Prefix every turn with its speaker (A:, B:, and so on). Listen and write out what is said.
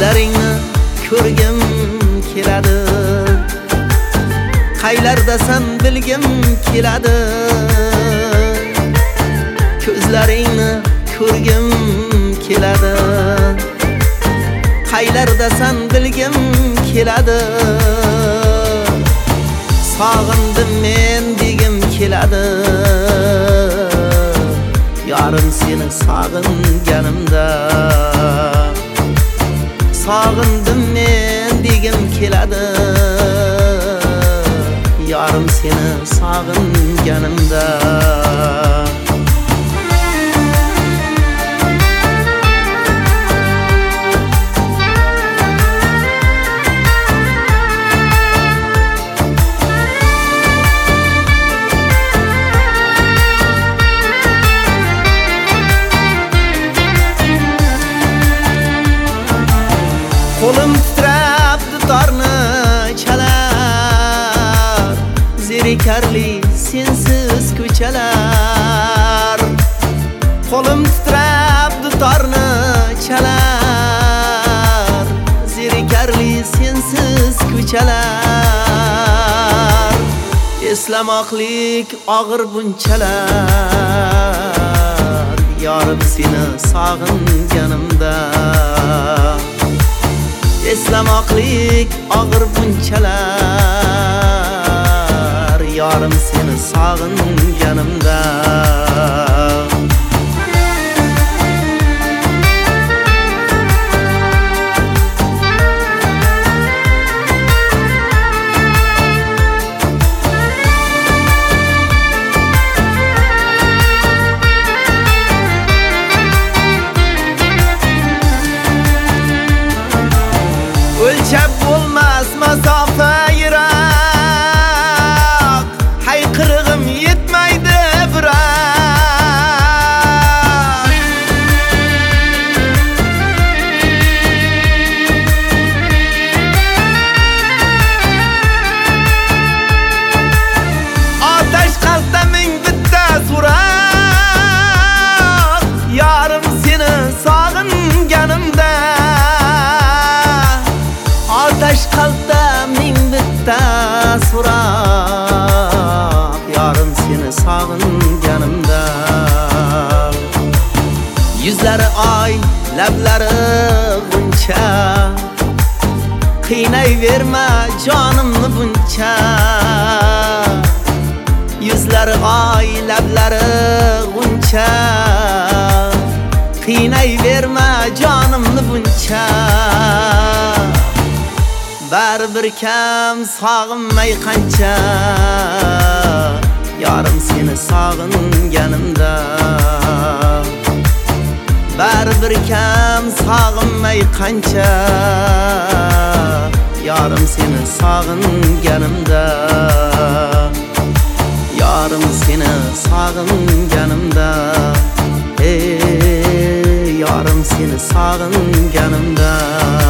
A: Yuzlaringni ko'rgim keladi, qaylardasan bilgim keladi. Ko'zlaringni ko'rgim keladi, qaylardasan bilgim keladi. Sog'indim men degim keladi, yorim seni sog'inganimda. Sog'indim men degim keladi, yorim seni sog'inganimda. Qo'lim titrab dutorni chalar, zerikarli sensiz ko'chalar. Qo'lim titrab dutorni chalar, zerikarli sensiz ko'chalar. Eslamoqlik og'ir bunchalar, yorim seni sog'inganimda. Eslamoqlik og'ir bunchalar, yorim seni sog'inganimda. O'lchab bo'lmas masofa yiroq, hayqirig'im yetmaydi biroq. Otash qalbda ming bitta so'roq, yorim seni sog'inganimda. Otash qalbda ming bitta so'roq, yorim seni sog'inganimda. Yuzlari oy, lablari g'uncha, qiynayverma jonimni buncha. Yuzlari oy, lablari g'uncha, qiynayverma jonimni buncha. Baribir kam sog'inmay qancha, yorim seni sog'inganimda. Baribir kam sog'inmay qancha, yorim seni sog'inganimda. Yorim seni sog'inganimda. Ey yorim seni sog'inganimda.